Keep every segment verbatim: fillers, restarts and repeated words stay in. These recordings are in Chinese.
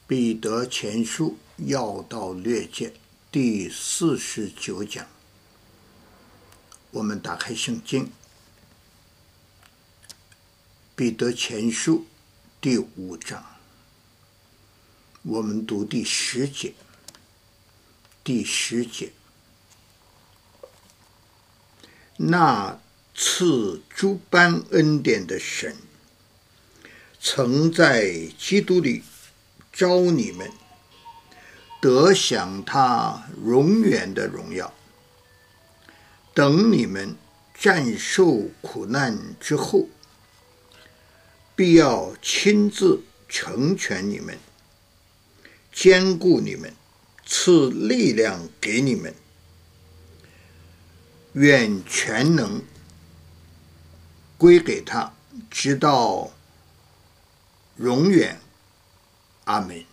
彼得前书要道略解第四十九讲，我们打开圣经，彼得前书第五章，我们读第十节。第十节，那赐诸般恩典的神，曾在基督里召你们得享他永远的荣耀。等你们战胜苦难之后，必要亲自成全你们，坚固你们，赐力量给你们。愿全能归给他，直到永远。阿们。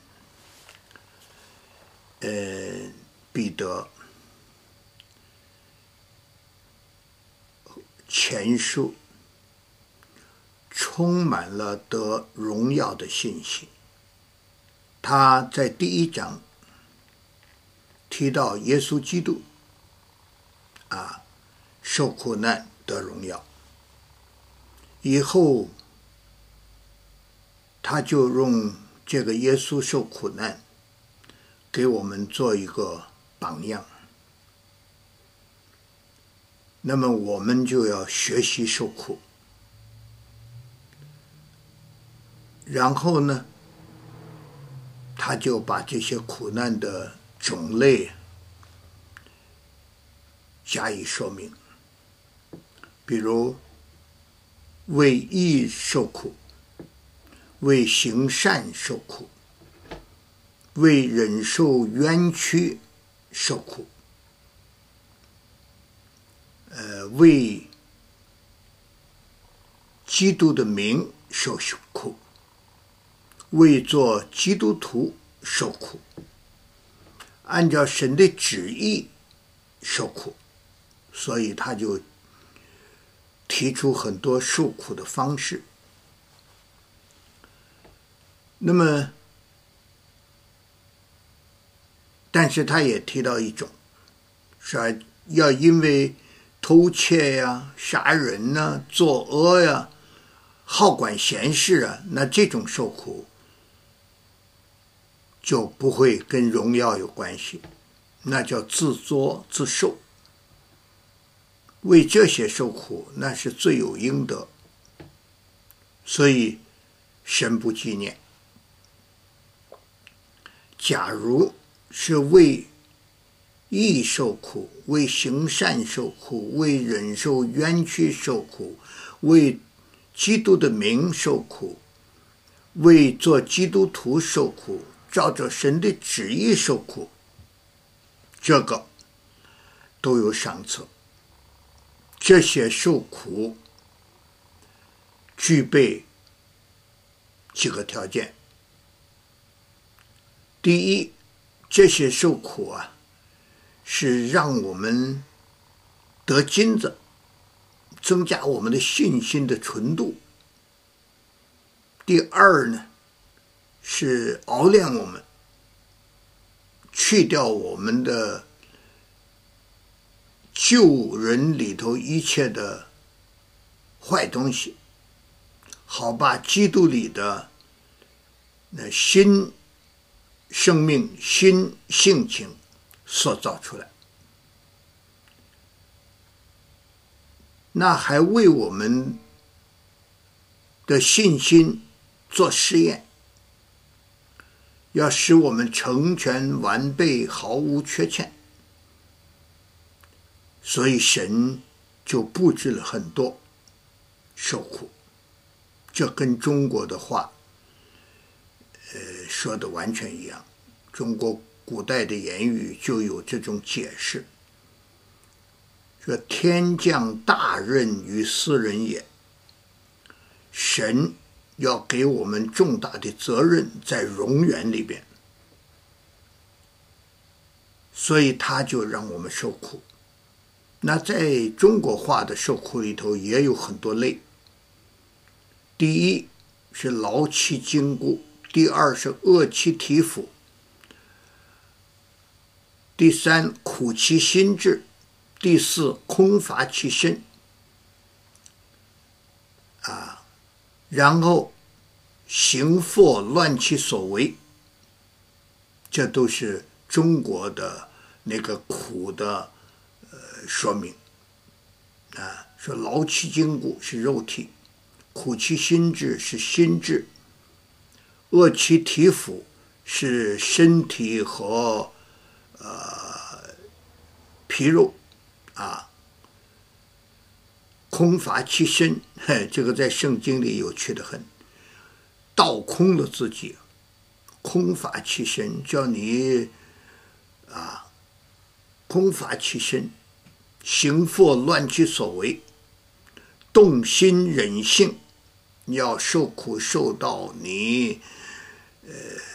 呃，彼得前书充满了得荣耀的信息。他在第一章提到耶稣基督啊，受苦难得荣耀，以后他就用这个耶稣受苦难给我们做一个榜样，那么我们就要学习受苦，然后呢，他就把这些苦难的种类加以说明，比如为义受苦，为行善受苦，为忍受冤屈受苦，呃，为基督的名受苦，为做基督徒受苦，按照神的旨意受苦。所以他就提出很多受苦的方式。那么但是他也提到一种，说要因为偷窃呀、杀人呐、作恶呀、好管闲事啊，那这种受苦就不会跟荣耀有关系，那叫自作自受。为这些受苦，那是罪有应得，所以神不纪念。假如是为义受苦，为行善受苦，为忍受冤屈受苦，为基督的名受苦，为做基督徒受苦，照着神的旨意受苦，这个都有赏赐。这些受苦具备几个条件。第一，这些受苦啊，是让我们得金子，增加我们的信心的纯度。第二呢，是熬炼我们，去掉我们的旧人里头一切的坏东西，好把基督里的那新生命、新性情塑造出来。那还为我们的信心做试验，要使我们成全完备，毫无缺欠。所以神就布置了很多受苦，这跟中国的话呃，说的完全一样。中国古代的言语就有这种解释，说天降大任于斯人也，神要给我们重大的责任在永远里边，所以他就让我们受苦。那在中国话的受苦里头也有很多类。第一是劳其筋骨， 第二是饿其体肤，第三苦其心志，第四空乏其身。啊，然后行佛乱其所为，这都是中国的那个苦的呃说明。啊，说劳其筋骨是肉体，苦其心志是心智，饿其体肤是身体和呃皮肉啊，空乏其身，这个在圣经里有趣的很，倒空了自己，空乏其身，叫你啊空乏其身，行佛乱其所为，动心忍性，要受苦受到你呃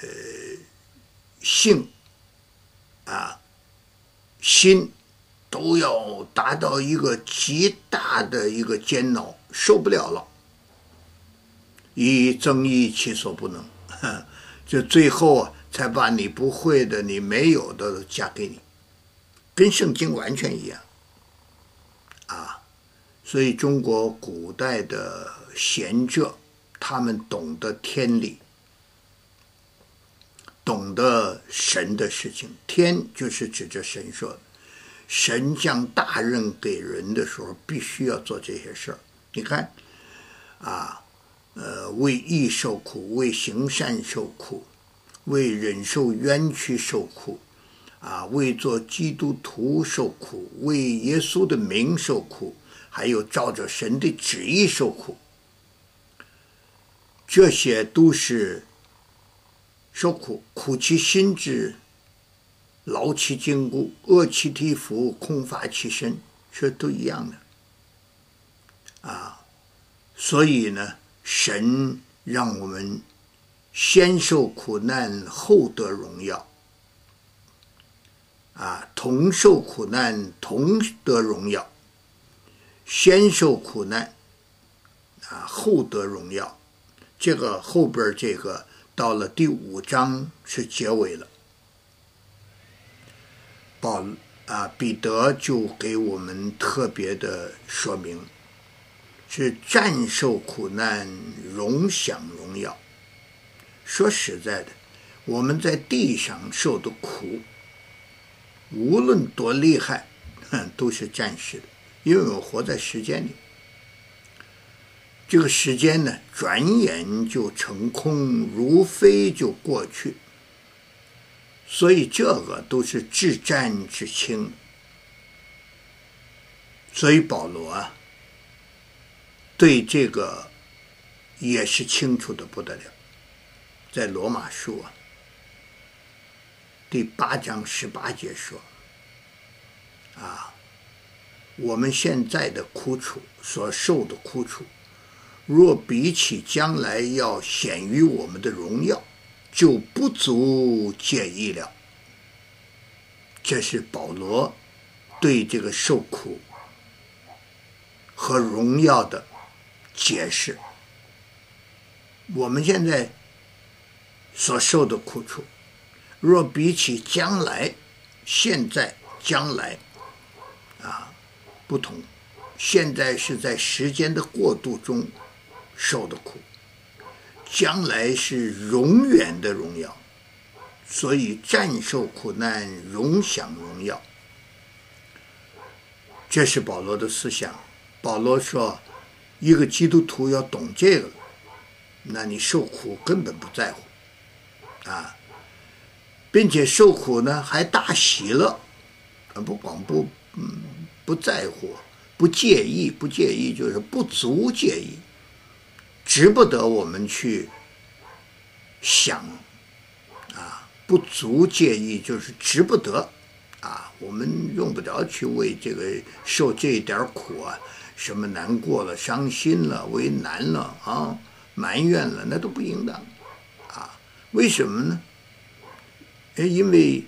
性啊心都要达到一个极大的一个煎熬，受不了了，以增益其所不能，就最后啊才把你不会的你没有的加给你，跟圣经完全一样啊。所以中国古代的贤者，他们懂得天理，懂得神的事情。天就是指着神说的，神将大任给人的时候，必须要做这些事儿。你看啊，呃，为义受苦，为行善受苦，为忍受冤屈受苦，啊，为做基督徒受苦，为耶稣的名受苦，还有照着神的旨意受苦，这些都是受苦，苦其心志，劳其筋骨，饿其体肤，空乏其身，这都一样的啊。所以呢，神让我们先受苦难，后得荣耀啊，同受苦难，同得荣耀，先受苦难啊，后得荣耀。这个后边这个到了第五章是结尾了，保啊彼得就给我们特别的说明，是战受苦难，荣享荣耀。说实在的，我们在地上受的苦，无论多厉害，都是暂时的，因为我活在时间里。这个时间呢，转眼就成空，如飞就过去。所以这个都是至战至轻。所以保罗啊，对这个也是清楚的不得了。在罗马书啊，第八章十八节说，啊，我们现在的苦楚所受的苦楚，若比起将来要显于我们的荣耀，就不足介意了。这是保罗对这个受苦和荣耀的解释。我们现在所受的苦楚，若比起将来，现在将来啊不同，现在是在时间的过渡中受的苦，将来是永远的荣耀，所以战受苦难，荣享荣耀。这是保罗的思想。保罗说，一个基督徒要懂这个，那你受苦根本不在乎啊，并且受苦呢还大喜乐，不光不嗯不在乎，不介意，不介意就是不足介意，值不得我们去想啊，不足介意就是值不得啊，我们用不着去为这个受这一点苦啊，什么难过了、伤心了、为难了啊、埋怨了，那都不应当啊。为什么呢？因为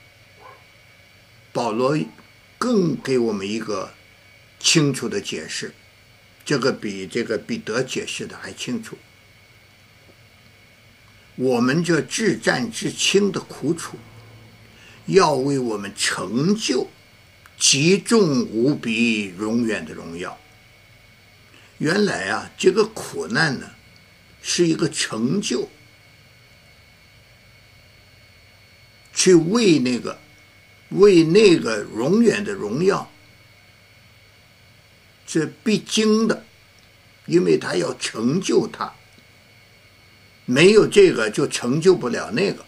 保罗更给我们一个清楚的解释，这个比这个彼得解释的还清楚。 我们这至战至轻的苦楚，要为我们成就极重无比永远的荣耀。原来啊，这个苦难呢，是一个成就，去为那个为那个永远的荣耀，这必经的，因为他要成就它，没有这个就成就不了那个。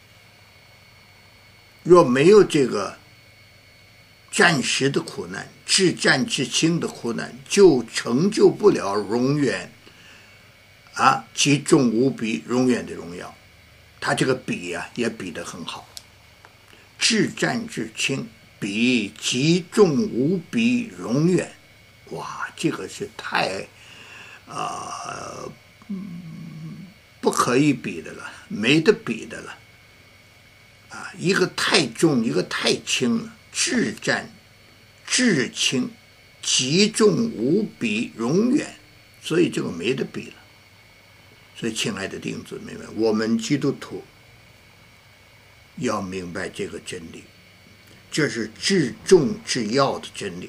若没有这个暂时的苦难，至战至轻的苦难，就成就不了永远啊极重无比永远的荣耀。他这个比啊也比得很好，至战至轻比极重无比永远，哇，这个是太啊、呃、不可以比的了，没得比的了啊！一个太重，一个太轻了，至战至轻，极重无比永远，所以这个没得比了。所以，亲爱的弟兄姊妹们，我们基督徒要明白这个真理，这是至重至要的真理。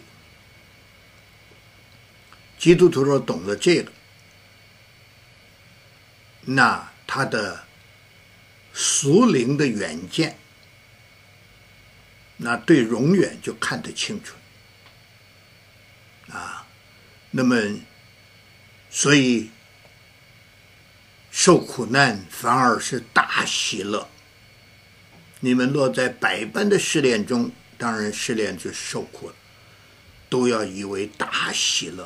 基督徒若懂得这个，那他的属灵的远见，那对永远就看得清楚啊。那么，所以受苦难反而是大喜乐。你们落在百般的试炼中，当然试炼就是受苦了，都要以为大喜乐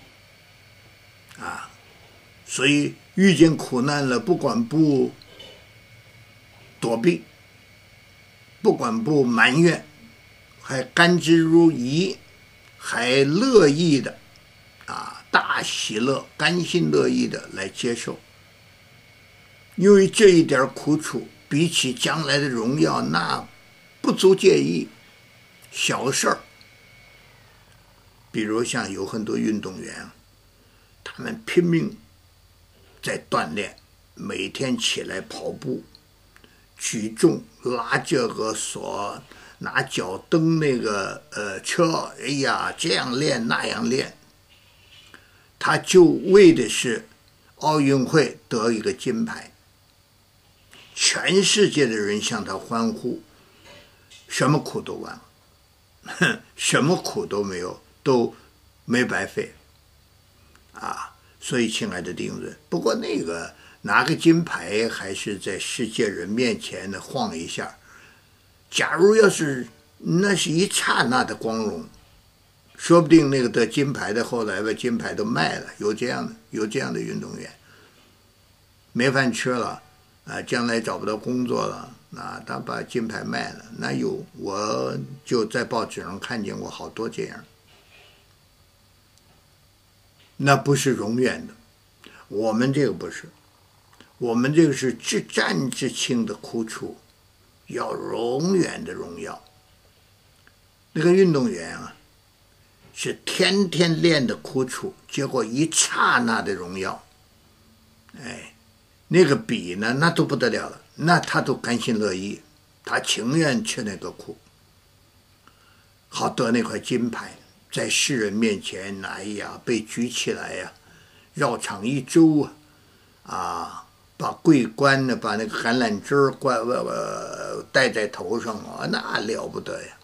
啊。所以遇见苦难了，不管不躲避，不管不埋怨，还甘之如饴，还乐意的啊，大喜乐，甘心乐意的来接受。因为这一点苦楚，比起将来的荣耀，那不足介意，小事儿。比如像有很多运动员，他们拼命在锻炼，每天起来跑步、举重、拉这个锁、拿脚蹬那个呃车，哎呀，这样练那样练，他就为的是奥运会得一个金牌。全世界的人向他欢呼，什么苦都完了，什么苦都没有，都没白费啊！所以，亲爱的弟兄们，不过那个拿个金牌还是在世界人面前呢晃一下。假如要是那是一刹那的光荣，说不定那个得金牌的后来把金牌都卖了，有这样的有这样的运动员，没饭吃了。啊，将来找不到工作了，啊，他把金牌卖了，那有，我就在报纸上看见过好多这样。那不是永远的，我们这个不是，我们这个是至战至轻的苦楚，要永远的荣耀。那个运动员啊，是天天练的苦楚，结果一刹那的荣耀，哎。那个比呢，那都不得了了，那他都甘心乐意，他情愿吃那个苦，好得那块金牌，在世人面前，哎呀，被举起来呀，绕场一周啊，啊，把桂冠呢，把那个橄榄枝儿冠呃戴在头上啊，那了不得呀。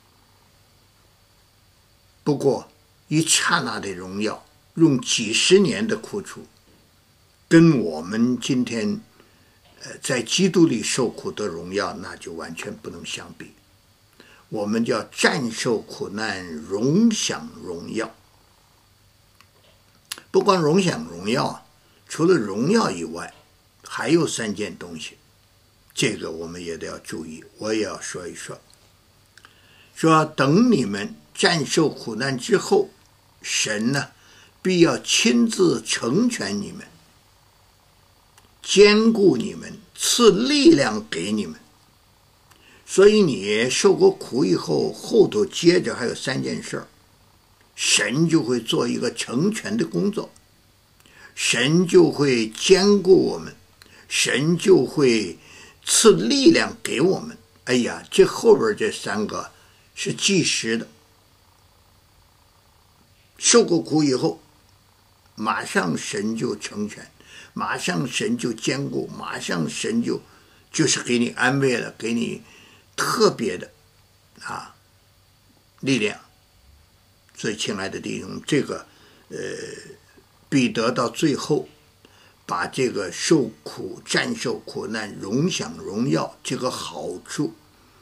不过一刹那的荣耀，用几十年的苦楚。跟我们今天，呃，在基督里受苦的荣耀，那就完全不能相比。我们叫战受苦难，荣享荣耀。不光荣享荣耀，除了荣耀以外，还有三件东西，这个我们也得要注意，我也要说一说。说等你们战受苦难之后，神呢，必要亲自成全你们。坚固你们，赐力量给你们。所以你受过苦以后，后头接着还有三件事，神就会做一个成全的工作，神就会坚固我们， 神就会赐力量给我们。哎呀，这后边这三个是即时的，受过苦以后，马上神就成全，马上神就坚固，马上神就就是给你安慰了，给你特别的啊力量。所以亲爱的弟兄，这个呃彼得到最后把这个受苦、战胜苦难、荣享荣耀这个好处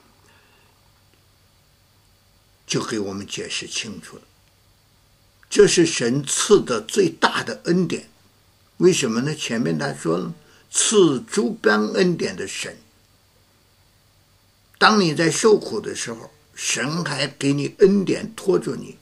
就给我们解释清楚了。这是神赐的最大的恩典。为什么呢？前面他说了，赐诸般恩典的神。当你在受苦的时候，神还给你恩典托住你。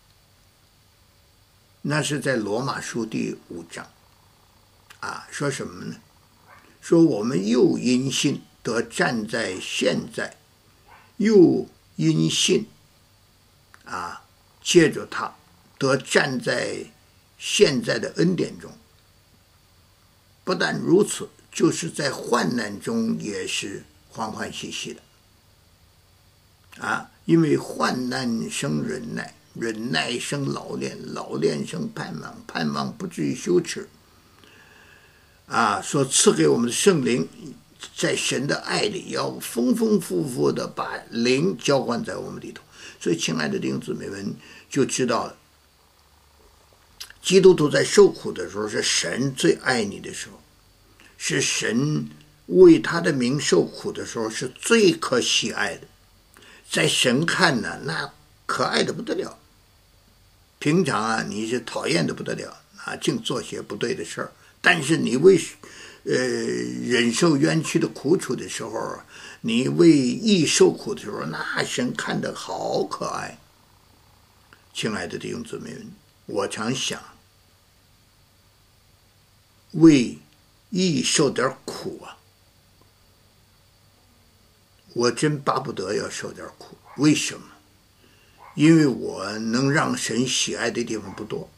那是在罗马书第五章啊，说什么呢？说我们又因信得站在现在，又因信啊，借着他得站在现在的恩典中。不但如此，就是在患难中也是欢欢喜喜的啊，因为患难生忍耐，忍耐生老练，老练生盼望，盼望不至于羞耻啊。所赐给我们的圣灵，在神的爱里要丰丰富富的把灵浇灌在我们里头。所以亲爱的弟兄姊妹们就知道了，基督徒在受苦的时候，是神最爱你的时候，是神为他的名受苦的时候，是最可喜爱的。在神看呢，那可爱的不得了。平常啊，你是讨厌的不得了啊，净做些不对的事儿。但是你为呃忍受冤屈的苦楚的时候，你为义受苦的时候，那神看得好可爱。亲爱的弟兄姊妹们，我常想，为义受点苦啊，我真巴不得要受点苦。为什么？因为我能让神喜爱的地方不多。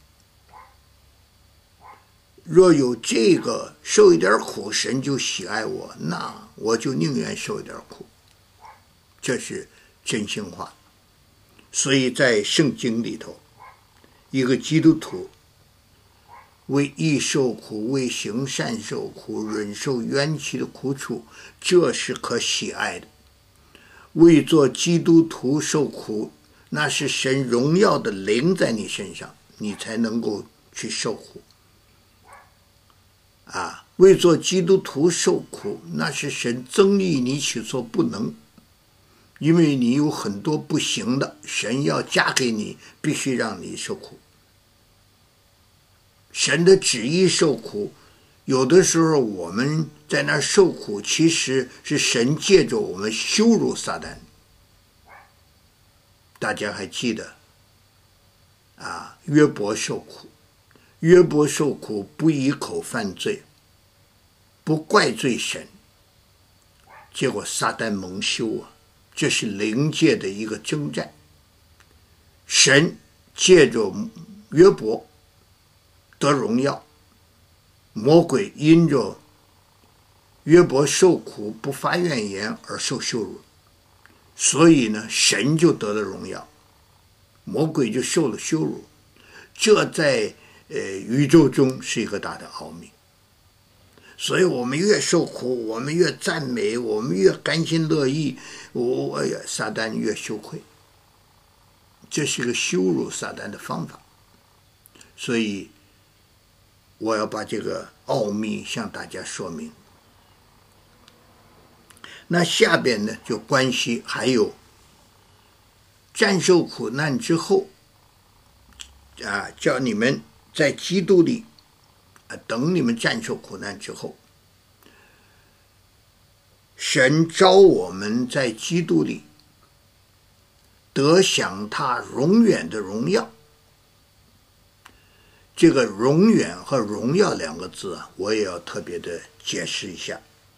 若有这个受一点苦，神就喜爱我，那我就宁愿受一点苦。这是真心话。所以在圣经里头，一个基督徒为义受苦，为行善受苦，忍受冤屈的苦楚，这是可喜爱的。为做基督徒受苦，那是神荣耀的灵在你身上，你才能够去受苦啊！为做基督徒受苦，那是神增益你去做不能，因为你有很多不行的，神要加给你，必须让你受苦。神的旨意受苦，有的时候我们在那儿受苦，其实是神借着我们羞辱撒旦。大家还记得啊，约伯受苦，约伯受苦不以口犯罪，不怪罪神，结果撒旦蒙羞啊，这是灵界的一个征战。神借着约伯得荣耀，魔鬼因着约伯受苦不发怨言而受羞辱，所以呢，神就得了荣耀，魔鬼就受了羞辱。这在呃宇宙中是一个大的奥秘。所以我们越受苦，我们越赞美，我们越甘心乐意，我哎呀，撒旦越羞愧。这是个羞辱撒旦的方法。所以我要把这个奥秘向大家说明。那下边呢，就关系还有战胜苦难之后啊，叫你们在基督里啊，等你们战胜苦难之后，神召我们在基督里得享他永远的荣耀。这个永远和荣耀两个字啊，我也要特别的解释一下。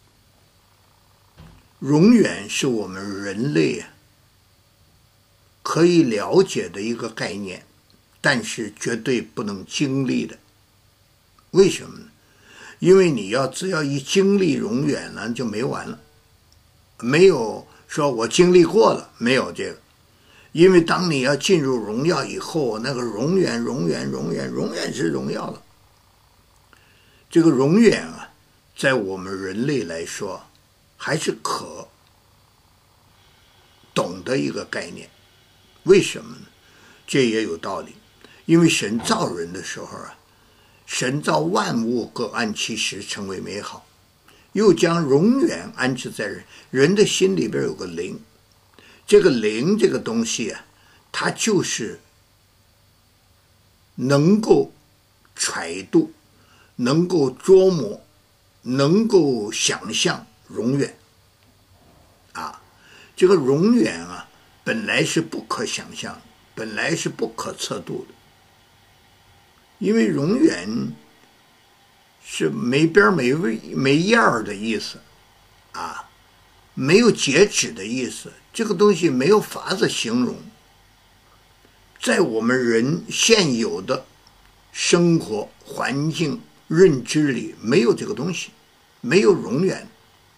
永远是我们人类啊可以了解的一个概念，但是绝对不能经历的。为什么呢？ 因为你要只要一经历永远了就没完了，没有说我经历过了，没有这个。因为当你要进入荣耀以后，那个永远永远永远永远是荣耀了。这个永远啊，在我们人类来说还是可懂的一个概念。为什么呢？这也有道理。因为神造人的时候啊，神造万物各按其时成为美好，又将永远安置在人。人的心里边有个灵，这个灵这个东西啊，它就是能够揣度，能够琢磨，能够想象永远啊。这个永远啊，本来是不可想象，本来是不可测度的。因为永远是没边没位没样的意思啊，没有截止的意思，这个东西没有法子形容。在我们人现有的生活环境认知里没有这个东西，没有永远，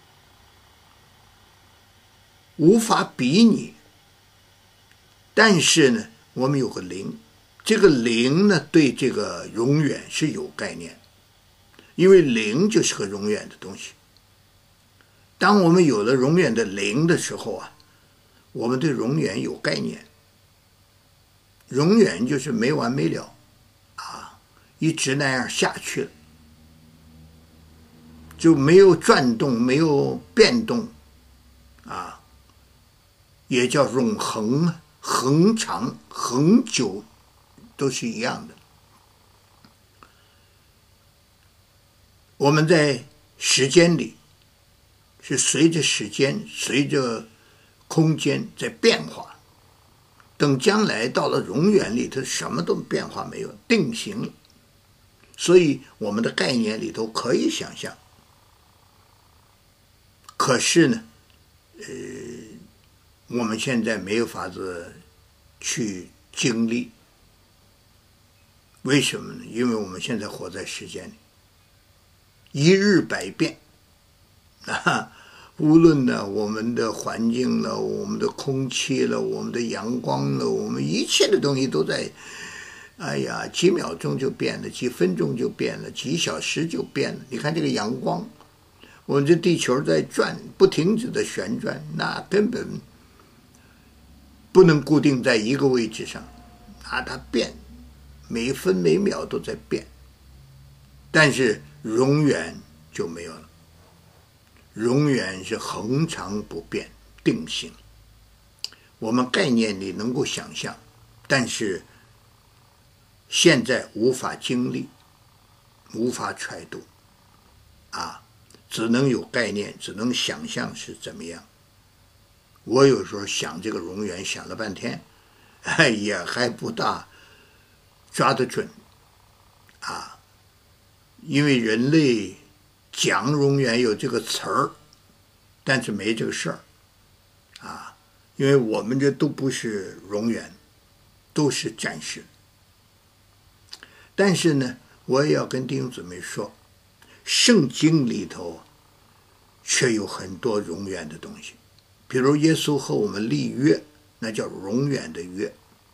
无法比拟。但是呢，我们有个灵，这个灵呢，对这个永远是有概念，因为灵就是个永远的东西。当我们有了永远的灵的时候啊，我们对永远有概念。永远就是没完没了啊，一直那样下去了，就没有转动，没有变动啊，也叫永恒、恒长、恒久，都是一样的。我们在时间里是随着时间、随着空间在变化，等将来到了永远里头，什么都变化没有，定型了。所以我们的概念里头可以想象，可是呢，呃，我们现在没有法子去经历。为什么呢？因为我们现在活在时间里，一日百变啊！无论呢我们的环境了，我们的空气了，我们的阳光了，我们一切的东西都在，哎呀，几秒钟就变了，几分钟就变了，几小时就变了。你看这个阳光，我们这地球在转，不停止的旋转，那根本不能固定在一个位置上，啊，它变，每分每秒都在变，但是永远就没有了。永远是恒常不变，定型。我们概念里能够想象，但是现在无法经历，无法揣度啊，只能有概念，只能想象是怎么样。我有时候想这个永远想了半天，哎，也还不大抓得准啊，因为人类讲永远有这个词儿，但是没这个事儿啊，因为我们这都不是永远，都是暂时。但是呢，我也要跟弟兄姊妹说，圣经里头却有很多永远的东西，比如耶稣和我们立约，那叫永远的约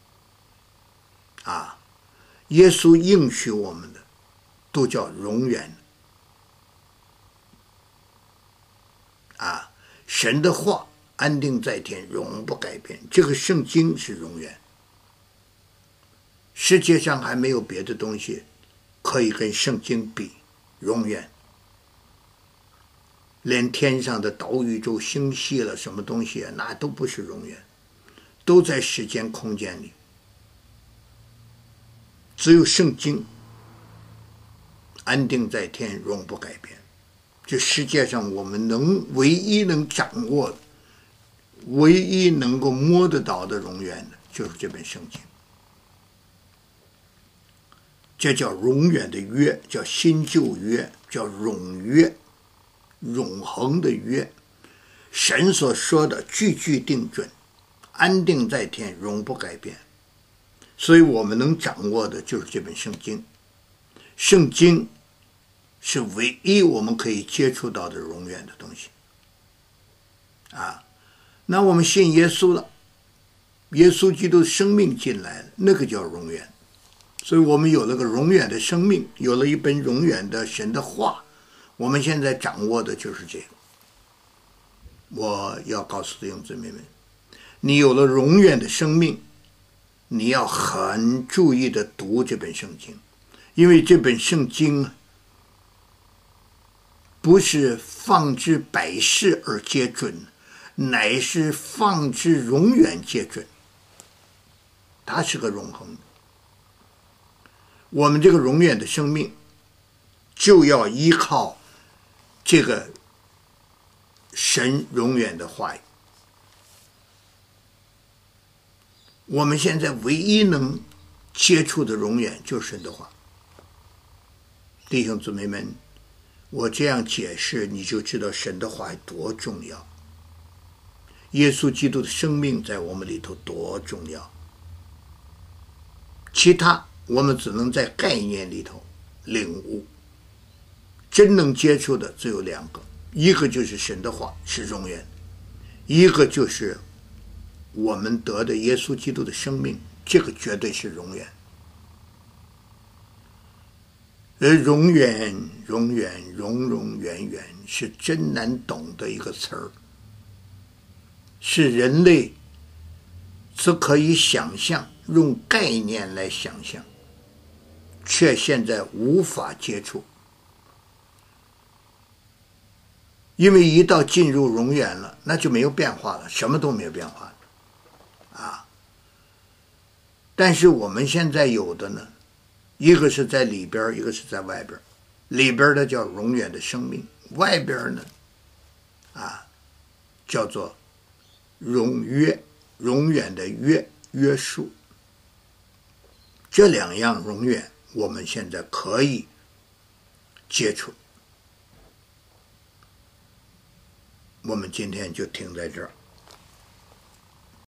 啊，耶稣应许我们的都叫永远啊，神的话安定在天，永不改变，这个圣经是永远。世界上还没有别的东西可以跟圣经比永远，连天上的岛宇宙星系了什么东西啊，那都不是永远，都在时间空间里。只有圣经安定在天，永不改变。这世界上我们能唯一能掌握的，唯一能够摸得到的永远的，就是这本圣经。这叫永远的约，叫新旧约，叫永约，永恒的约。神所说的句句定准，安定在天，永不改变。所以我们能掌握的就是这本圣经。圣经是唯一我们可以接触到的永远的东西啊。那我们信耶稣了，耶稣基督的生命进来了，那个叫永远。所以我们有了个永远的生命，有了一本永远的神的话，我们现在掌握的就是这个。我要告诉弟兄姊妹们，你有了永远的生命，你要很注意的读这本圣经，因为这本圣经不是放之百世而皆准，乃是放之永远皆准，它是个永恒的。我们这个永远的生命就要依靠这个神永远的话语。我们现在唯一能接触的永远就是神的话。弟兄姊妹们，我这样解释你就知道神的话多重要，耶稣基督的生命在我们里头多重要。其他我们只能在概念里头领悟，真能接触的只有两个，一个就是神的话是永远，一个就是我们得的耶稣基督的生命，这个绝对是永远。而永远永远永永远远是真难懂的一个词儿，是人类只可以想象，用概念来想象，却现在无法接触。因为一到进入永远了，那就没有变化了，什么都没有变化了啊。但是我们现在有的呢，一个是在里边，一个是在外边。里边的叫永远的生命，外边呢啊叫做永约，永远的约，约束。这两样永远我们现在可以接触。我们今天就停在这儿。